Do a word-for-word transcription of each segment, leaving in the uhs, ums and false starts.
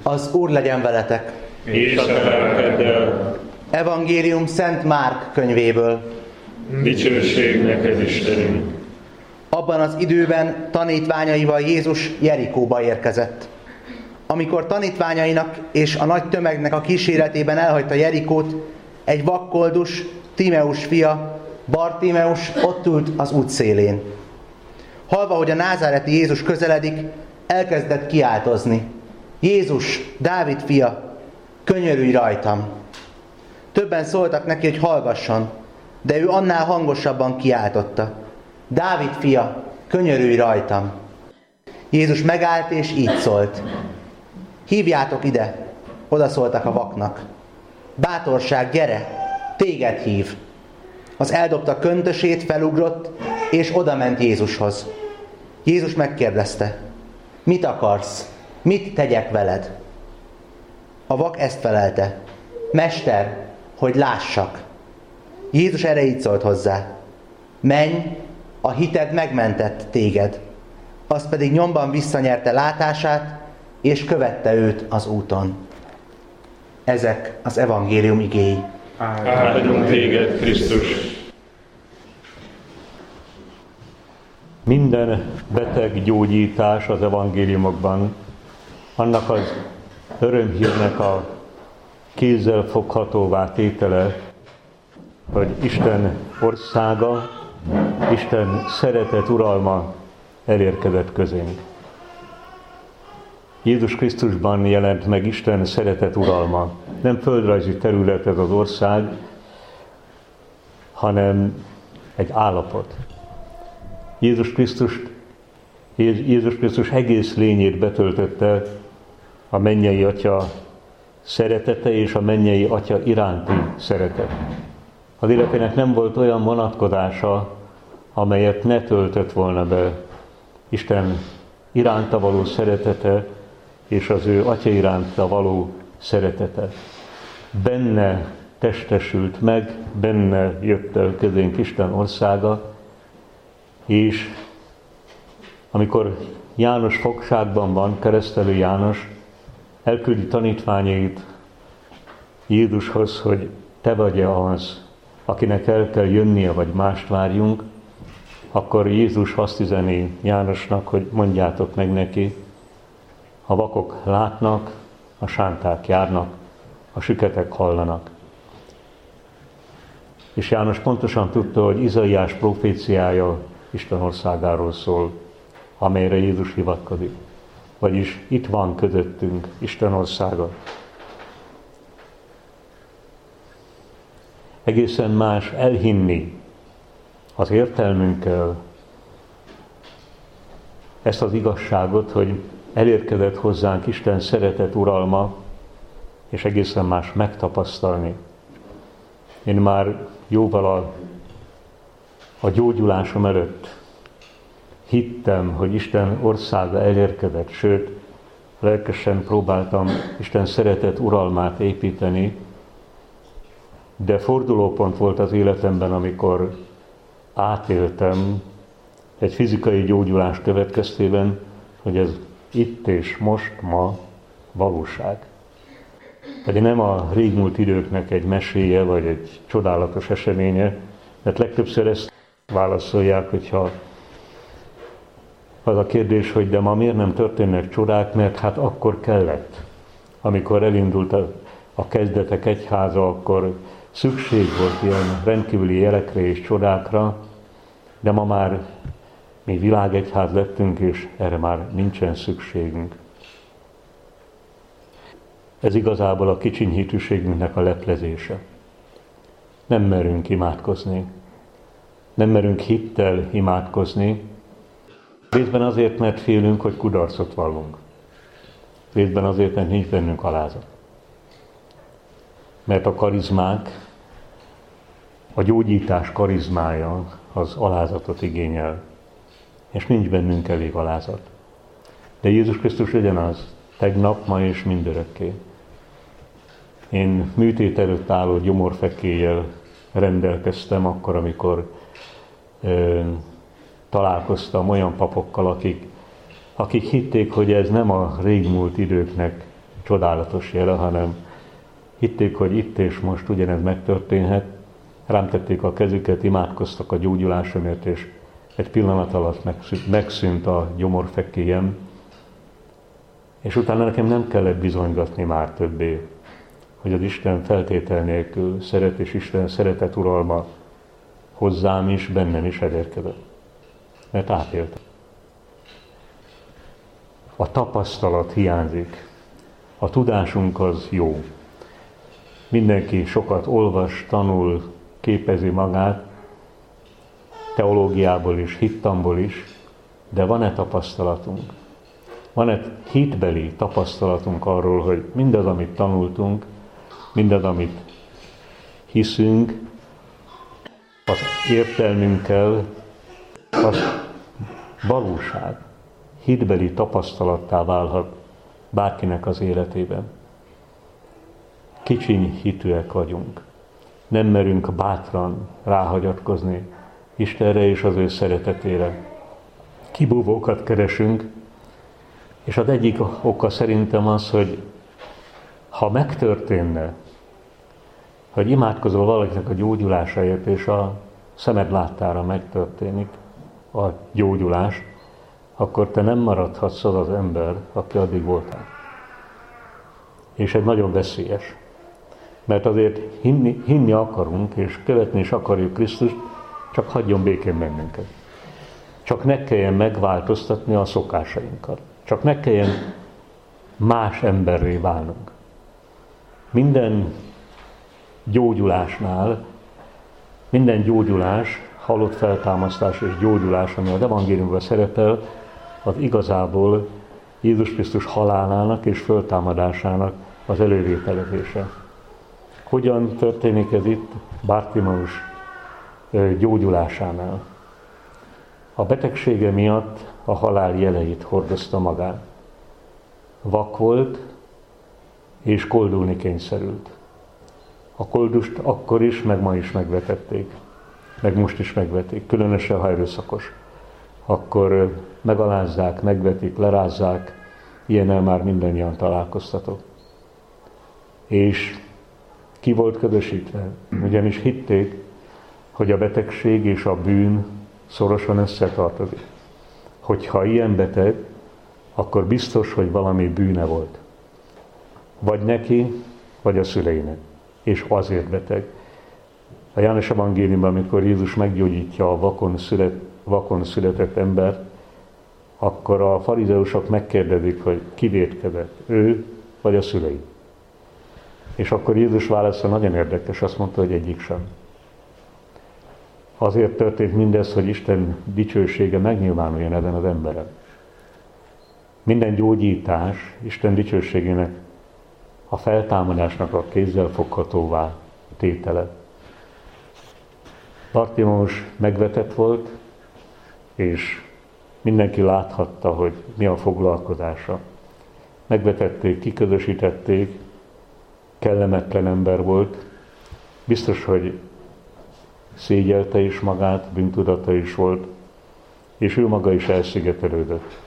Az Úr legyen veletek! És a te lelkeddel. Evangélium Szent Márk könyvéből. Dicsőség neked, Istenünk! Abban az időben tanítványaival Jézus Jerikóba érkezett. Amikor tanítványainak és a nagy tömegnek a kíséretében elhagyta Jerikót, egy vakkoldus, Timeus fia, Bartimeus ott ült az út szélén. Hallva, hogy a názáreti Jézus közeledik, elkezdett kiáltozni: Jézus, Dávid fia, könyörülj rajtam! Többen szóltak neki, hogy hallgasson, de ő annál hangosabban kiáltotta: Dávid fia, könyörülj rajtam! Jézus megállt és így szólt: Hívjátok ide! Odaszóltak a vaknak. Bátorság, gyere! Téged hív! Az eldobta köntösét, felugrott, és odament Jézushoz. Jézus megkérdezte: Mit akarsz? Mit tegyek veled? A vak ezt felelte: Mester, hogy lássak. Jézus erre így szólt hozzá: Menj, a hited megmentett téged. Az pedig nyomban visszanyerte látását, és követte őt az úton. Ezek az evangélium igéi. Áldunk téged, Krisztus! Minden beteg gyógyítás az evangéliumokban, annak az örömhírnek a kézzel foghatóvá tétele, hogy Isten országa, Isten szeretet uralma elérkezett közénk. Jézus Krisztusban jelent meg Isten szeretet uralma. Nem földrajzi terület ez az ország, hanem egy állapot. Jézus Krisztus, Jézus Krisztus egész lényét betöltötte a mennyei Atya szeretete és a mennyei Atya iránti szeretet. Az életének nem volt olyan vonatkozása, amelyet ne töltött volna be Isten iránta való szeretete és az ő Atya iránta való szeretete. Benne testesült meg, benne jött el közénk Isten országa, és amikor János fogságban van, keresztelő János elküldi tanítványait Jézushoz, hogy te vagy-e az, akinek el kell jönnie, vagy mást várjunk, akkor Jézus azt üzeni Jánosnak, hogy mondjátok meg neki: a vakok látnak, a sánták járnak, a süketek hallanak. És János pontosan tudta, hogy Izaiás proféciája Isten országáról szól, amelyre Jézus hivatkozik. Vagyis itt van közöttünk Isten országa. Egészen más elhinni az értelmünkkel ezt az igazságot, hogy elérkezett hozzánk Isten szeretet uralma, és egészen más megtapasztalni. Én már jóval a, a gyógyulásom előtt hittem, hogy Isten országa elérkezett, sőt, lelkesen próbáltam Isten szeretet uralmát építeni, de fordulópont volt az életemben, amikor átéltem egy fizikai gyógyulás következtében, hogy ez itt és most, ma valóság. Pedig nem a régmúlt időknek egy meséje, vagy egy csodálatos eseménye, mert legtöbbször ezt válaszolják, hogyha az a kérdés, hogy de ma miért nem történnek csodák, mert hát akkor kellett. Amikor elindult a, a kezdetek egyháza, akkor szükség volt ilyen rendkívüli jelekre és csodákra, de ma már mi világegyház lettünk, és erre már nincsen szükségünk. Ez igazából a kicsiny hitűségünknek a leplezése. Nem merünk imádkozni. Nem merünk hittel imádkozni. Részben azért, mert félünk, hogy kudarcot vallunk. Részben azért, mert nincs bennünk alázat. Mert a karizmák, a gyógyítás karizmája az alázatot igényel. És nincs bennünk elég alázat. De Jézus Krisztus ugyanaz, tegnap, ma és mindörökké. Én műtét előtt álló gyomorfekéllyel rendelkeztem akkor, amikor ö, találkoztam olyan papokkal, akik, akik hitték, hogy ez nem a régmúlt időknek csodálatos jele, hanem hitték, hogy itt és most ugyanez megtörténhet, rám tették a kezüket, imádkoztak a gyógyulásomért, és egy pillanat alatt megszűnt, megszűnt a gyomorfekélyem, és utána nekem nem kellett bizonygatni már többé, hogy az Isten feltétel nélkül szeret, és Isten szeretet uralma hozzám is, bennem is elérkezett. Mert átéltem. A tapasztalat hiányzik. A tudásunk az jó. Mindenki sokat olvas, tanul, képezi magát, teológiából is, hittamból is, de van-e tapasztalatunk? Van-e hitbeli tapasztalatunk arról, hogy mindaz, amit tanultunk, mindaz, amit hiszünk, az értelmünkkel, az valóság, hitbeli tapasztalattá válhat bárkinek az életében. Kicsiny hitűek vagyunk. Nem merünk bátran ráhagyatkozni Istenre és az ő szeretetére. Kibúvókat keresünk, és az egyik oka szerintem az, hogy ha megtörténne, hogy imádkozol valakinek a gyógyulásáért, és a szemed láttára megtörténik a gyógyulás, akkor te nem maradhatsz az az ember, aki addig voltál. És ez nagyon veszélyes. Mert azért hinni, hinni akarunk, és követni is akarjuk Krisztust, csak hagyjon békén bennünket. Csak ne kelljen megváltoztatni a szokásainkat. Csak ne kelljen más emberré válnunk. Minden gyógyulásnál, minden gyógyulás, halott feltámasztás és gyógyulás, ami az evangéliumban szerepel, az igazából Jézus Krisztus halálának és föltámadásának az elővételezése. Hogyan történik ez itt Bartimeus gyógyulásánál? A betegsége miatt a halál jeleit hordozta magán. Vak volt, és koldulni kényszerült. A koldust akkor is, meg ma is megvetették. Meg most is megvetik, különösen ha erőszakos. Akkor megalázzák, megvetik, lerázzák, ilyennel már mindannyian találkoztatok. És ki volt ködösítve? Ugyanis hitték, hogy a betegség és a bűn szorosan összetartozik. Hogyha ilyen beteg, akkor biztos, hogy valami bűne volt. Vagy neki, vagy a szüleinek. És azért beteg. A János evangéliumban, amikor Jézus meggyógyítja a vakon, szület, vakon született embert, akkor a farizeusok megkérdezik, hogy ki vétkezett, ő vagy a szülei. És akkor Jézus válasza nagyon érdekes, azt mondta, hogy egyik sem. Azért történt mindez, hogy Isten dicsősége megnyilvánuljon ezen az emberen. Minden gyógyítás Isten dicsőségének, a feltámadásnak a kézzelfoghatóvá tétele. Bartimeus megvetett volt, és mindenki láthatta, hogy mi a foglalkozása. Megvetették, kiközösítették, kellemetlen ember volt. Biztos, hogy szégyelte is magát, bűntudata is volt, és ő maga is elszigetelődött.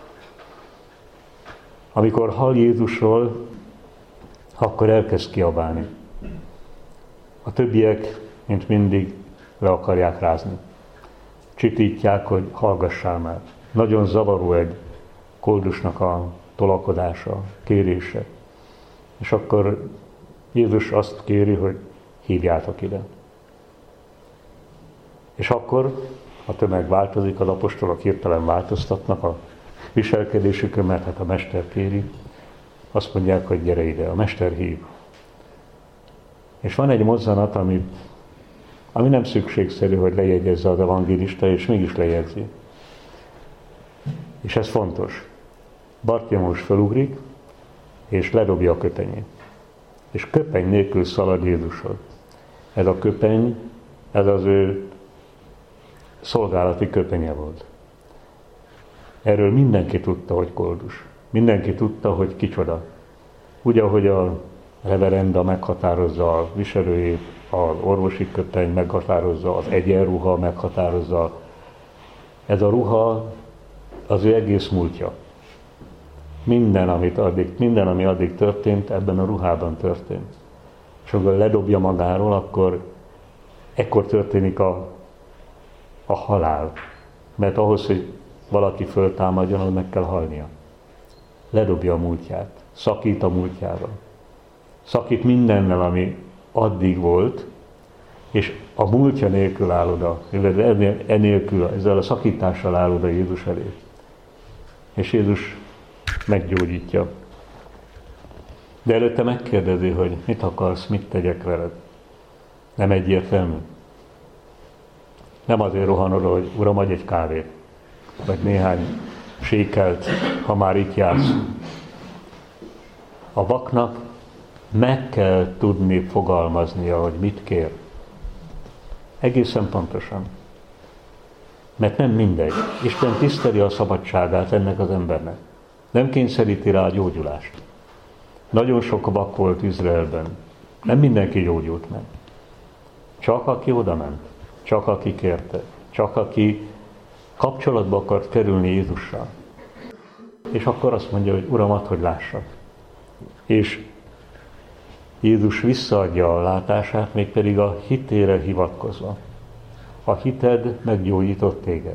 Amikor hall Jézusról, akkor elkezd kiabálni. A többiek, mint mindig, le akarják rázni. Csitítják, hogy hallgassál már. Nagyon zavaró egy koldusnak a tolakodása, kérése. És akkor Jézus azt kéri, hogy hívjátok ide. És akkor a tömeg változik, az apostolok hirtelen változtatnak a viselkedésükön, mert hát a mester kéri. Azt mondják, hogy gyere ide, a mester hív. És van egy mozzanat, ami, ami nem szükségszerű, hogy lejegyezze az evangélista, és mégis lejegyzi. És ez fontos. Bartimeus felugrik, és ledobja a köpenyét. És köpeny nélkül szalad Jézushoz. Ez a köpeny, ez az ő szolgálati köpenye volt. Erről mindenki tudta, hogy koldus. Mindenki tudta, hogy kicsoda. Úgy, ahogy a reverenda meghatározza a viselőjét, az orvosi köpeny meghatározza, az egyenruha meghatározza. Ez a ruha az ő egész múltja. minden, amit addig, minden, ami addig történt, ebben a ruhában történt. És akkor ledobja magáról, akkor ekkor történik a, a halál. Mert ahhoz, hogy valaki föltámadjon, az meg kell halnia. Ledobja a múltját, szakít a múltjával. Szakít mindennel, ami addig volt, és a múltja nélkül áll oda, enélkül, ezzel a szakítással áll oda Jézus elé. És Jézus meggyógyítja. De előtte megkérdezi, hogy mit akarsz, mit tegyek veled. Nem egyértelmű. Nem azért rohan oda, hogy Uram, adj egy kávét, vagy néhány sékelt, ha már itt jársz. A vaknak meg kell tudni fogalmaznia, hogy mit kér. Egészen pontosan. Mert nem mindegy. Isten tiszteli a szabadságát ennek az embernek. Nem kényszeríti rá a gyógyulást. Nagyon sok vak volt Izraelben. Nem mindenki gyógyult meg. Csak aki oda ment. Csak aki kérte. Csak aki kapcsolatba akart kerülni Jézussal. És akkor azt mondja, hogy Uram, add, hogy lássak. És Jézus visszaadja a látását, mégpedig a hitére hivatkozva. A hited meggyógyított téged.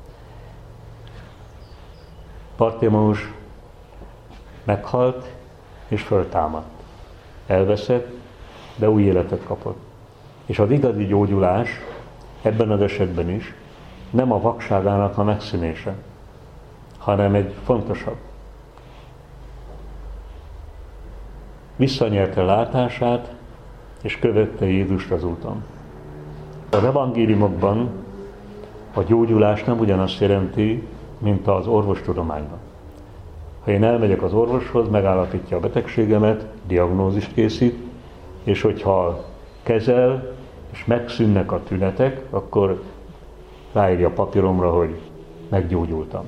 Bartiméus meghalt és föltámadt. Elveszett, de új életet kapott. És az igazi gyógyulás ebben az esetben is nem a vakságának a megszűnése, hanem egy fontosabb. Visszanyerte látását, és követte Jézust az úton. Az evangéliumokban a gyógyulás nem ugyanazt jelenti, mint az orvostudományban. Ha én elmegyek az orvoshoz, megállapítja a betegségemet, diagnózist készít, és hogyha kezel, és megszűnnek a tünetek, akkor ráírja a papíromra, hogy meggyógyultam.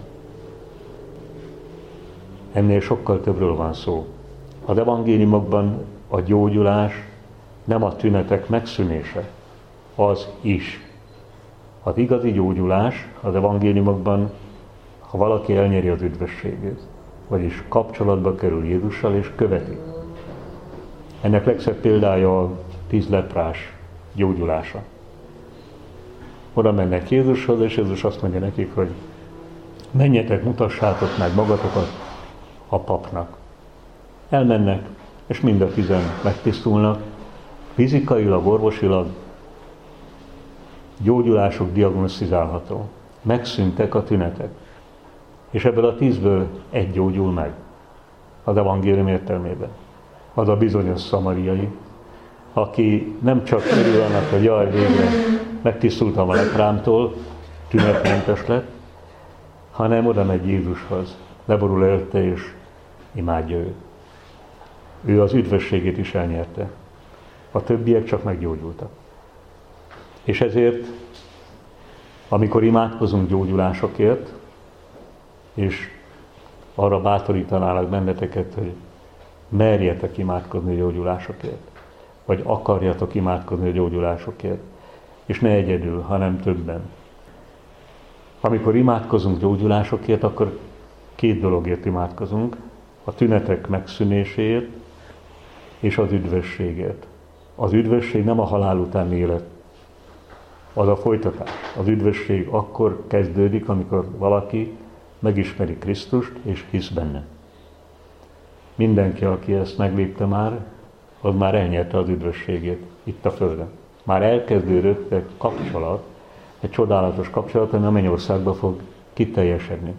Ennél sokkal többről van szó. Az evangéliumokban a gyógyulás nem a tünetek megszűnése, az is. Az igazi gyógyulás az evangéliumokban, ha valaki elnyeri az üdvösségét, vagyis kapcsolatba kerül Jézussal és követi. Ennek legszebb példája a tíz leprás gyógyulása. Oda mennek Jézushoz, és Jézus azt mondja nekik, hogy menjetek, mutassátok meg magatokat a papnak. Elmennek, és mind a tizen megtisztulnak, fizikailag, orvosilag gyógyulások diagnosztizálható. Megszűntek a tünetek. És ebből a tízből egy gyógyul meg az evangélium értelmében. Az a bizonyos szamariai, aki nem csak örül annak, hogy jaj, végre megtisztultam a leprámtól, tünetmentes lett, hanem oda megy Jézushoz, leborul előtte és imádja őt. Ő az üdvösségét is elnyerte. A többiek csak meggyógyultak. És ezért, amikor imádkozunk gyógyulásokért, és arra bátorítanálak benneteket, hogy merjetek imádkozni a gyógyulásokért, vagy akarjatok imádkozni a gyógyulásokért, és ne egyedül, hanem többen. Amikor imádkozunk gyógyulásokért, akkor két dologért imádkozunk, a tünetek megszűnéséért, és az üdvösségért. Az üdvösség nem a halál utáni élet, az a folytatás. Az üdvösség akkor kezdődik, amikor valaki megismeri Krisztust, és hisz benne. Mindenki, aki ezt meglépte már, az már elnyerte az üdvösségét itt a Földön. Már elkezdődött egy kapcsolat, egy csodálatos kapcsolat, ami a mennyországba fog kiteljesedni.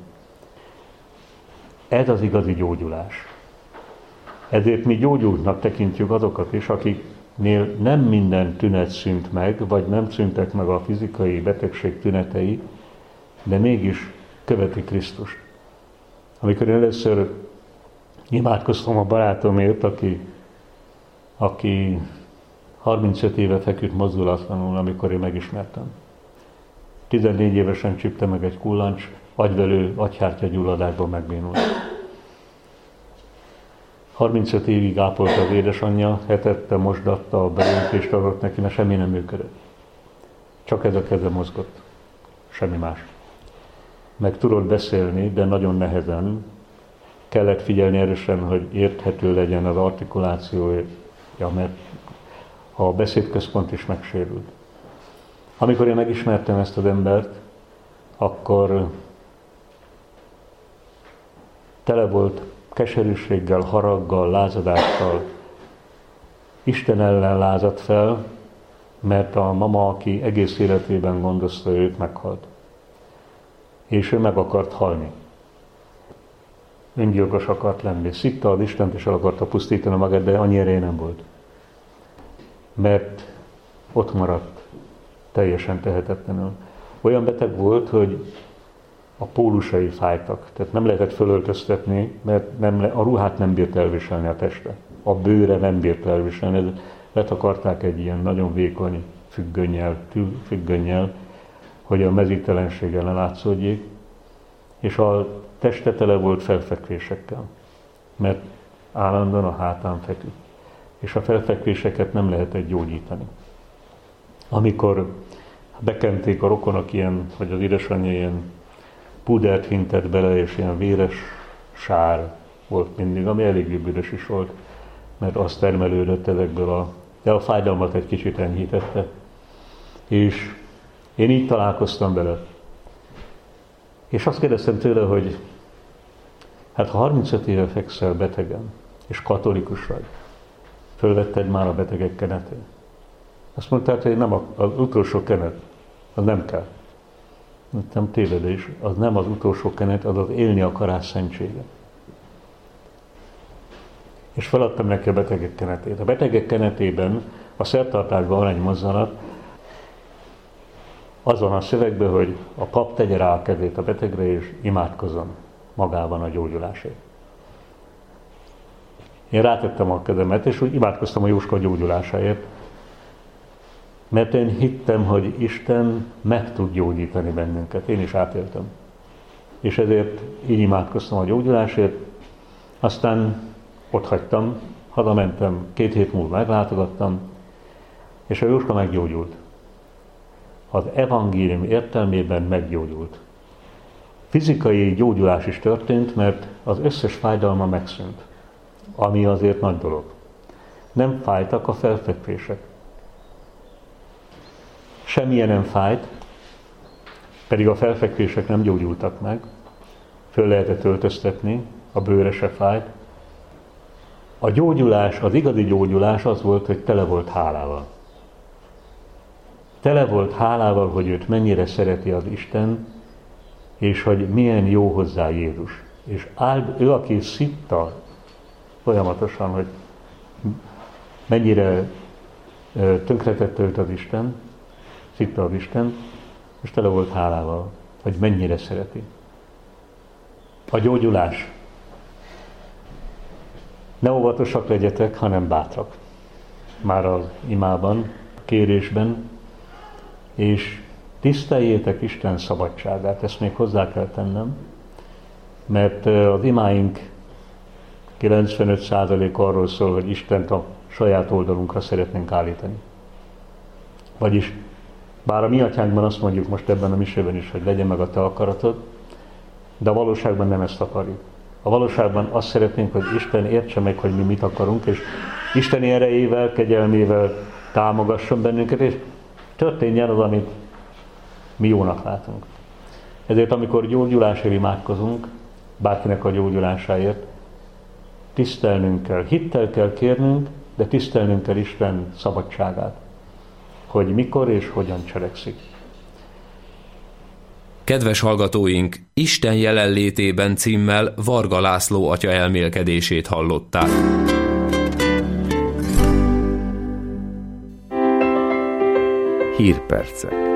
Ez az igazi gyógyulás. Ezért mi gyógyultnak tekintjük azokat is, akiknél nem minden tünet szűnt meg, vagy nem szűntek meg a fizikai betegség tünetei, de mégis követi Krisztust. Amikor először imádkoztam a barátomért, aki, aki harmincöt éve feküdt mozdulatlanul, amikor én megismertem. tizennégy évesen csípte meg egy kullancs, agyvelő, agyhártyagyulladásban megbénult. harmincöt évig ápolta az édesanyja, hetette, mosdatta, a beöntést adott neki, mert semmi nem működött. Csak ez a keze mozgott. Semmi más. Meg tudott beszélni, de nagyon nehezen, kellett figyelni erősen, hogy érthető legyen az artikulációja, mert a beszédközpont is megsérült. Amikor én megismertem ezt az embert, akkor tele volt keserűséggel, haraggal, lázadással. Isten ellen lázadt fel, mert a mama, aki egész életében gondozta őt, meghalt. És ő meg akart halni. Öngyilkos akart lenni. Szitta az Istent, és el akarta pusztítani magát, de annyi ereje nem volt. Mert ott maradt, teljesen tehetetlenül. Olyan beteg volt, hogy a pólusai fájtak. Tehát nem lehetett fölöltöztetni, mert nem le, a ruhát nem bírt elviselni a teste. A bőre nem bírt elviselni. Letakarták egy ilyen nagyon vékony függönnyel, függönnyel, hogy a mezítelenség ellen látszódjék, és a teste tele volt felfekvésekkel, mert állandóan a hátán feküdt. És a felfekvéseket nem lehetett gyógyítani. Amikor bekenték a rokonok ilyen, vagy az édesanyja ilyen pudert hintett bele, és ilyen véres sár volt mindig, ami eléggé büdös is volt, mert az termelődött ezekből a... de a fájdalmat egy kicsit enyhítette. És én így találkoztam vele. És azt kérdeztem tőle, hogy hát ha harmincöt éve fekszel betegen, és katolikus vagy, fölvetted már a betegek kenetét. Azt mondták, hogy nem az utolsó kenet, az nem kell. Nem tévedés, az nem az utolsó kenet, az az élni akarás szentsége. És feladtam neki a betegek kenetét. A betegek kenetében a szertartásban van egy mozzanat, az van a szövegben, hogy a pap tegye rá a kezét a betegre, és imádkozzon magában a gyógyulásért. Én rátettem a kezemet, és úgy imádkoztam a Jóska gyógyulásáért, mert én hittem, hogy Isten meg tud gyógyítani bennünket. Én is átéltem. És ezért így imádkoztam a gyógyulásért, aztán ott hagytam, hazamentem, két hét múlva meglátogattam, és a Jóska meggyógyult. Az evangélium értelmében meggyógyult. Fizikai gyógyulás is történt, mert az összes fájdalma megszűnt, ami azért nagy dolog. Nem fájtak a felfekvések. Semmilyen nem fájt, pedig a felfekvések nem gyógyultak meg, föl lehetett öltöztetni, a bőre se fájt. A gyógyulás, az igazi gyógyulás az volt, hogy tele volt hálával. Tele volt hálával, hogy őt mennyire szereti az Isten, és hogy milyen jó hozzá Jézus. És áld, ő, aki szitta folyamatosan, hogy mennyire tönkretette őt az Isten, szitta az Isten, és tele volt hálával, hogy mennyire szereti. A gyógyulás. Ne óvatosak legyetek, hanem bátrak. Már az imában, a kérésben, és tiszteljétek Isten szabadságát, ezt még hozzá kell tennem, mert az imáink kilencvenöt százalék arról szól, hogy Istent a saját oldalunkra szeretnénk állítani. Vagyis, bár a mi atyánkban azt mondjuk most ebben a misében is, hogy legyen meg a te akaratod, de a valóságban nem ezt akarjuk. A valóságban azt szeretnénk, hogy Isten értse meg, hogy mi mit akarunk, és Isteni erejével, kegyelmével támogasson bennünket, és történjen az, amit mi jónak látunk. Ezért, amikor gyógyulásért imádkozunk, bárkinek a gyógyulásáért, tisztelnünk kell, hittel kell kérnünk, de tisztelnünk kell Isten szabadságát, hogy mikor és hogyan cselekszik. Kedves hallgatóink, Isten jelenlétében címmel Varga László atya elmélkedését hallották. Hírpercek.